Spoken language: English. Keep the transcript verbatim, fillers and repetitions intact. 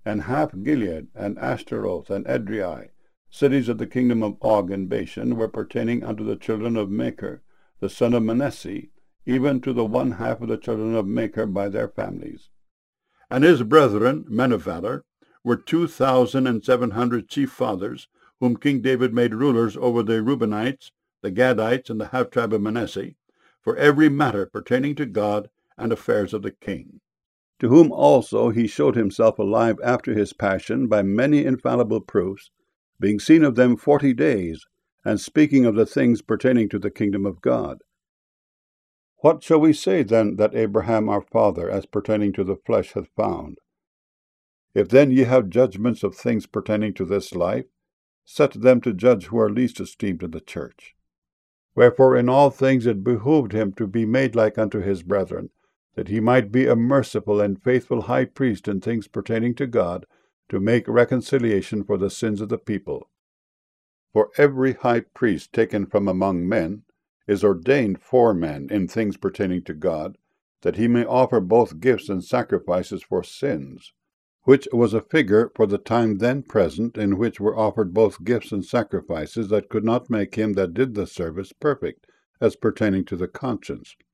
and half Gilead, and Ashtaroth, and Edrei, cities of the kingdom of Og and Bashan, were pertaining unto the children of Machir, the son of Manasseh, even to the one half of the children of Machir by their families. And his brethren, men of valor, were two thousand and seven hundred chief fathers, whom King David made rulers over the Reubenites, the Gadites, and the half-tribe of Manasseh, for every matter pertaining to God and affairs of the king. To whom also he showed himself alive after his passion by many infallible proofs, being seen of them forty days, and speaking of the things pertaining to the kingdom of God. What shall we say then that Abraham our father, as pertaining to the flesh, hath found? If then ye have judgments of things pertaining to this life, set them to judge who are least esteemed in the church. Wherefore in all things it behooved him to be made like unto his brethren, that he might be a merciful and faithful high priest in things pertaining to God, to make reconciliation for the sins of the people. For every high priest taken from among men is ordained for men in things pertaining to God, that he may offer both gifts and sacrifices for sins, which was a figure for the time then present, in which were offered both gifts and sacrifices that could not make him that did the service perfect, as pertaining to the conscience.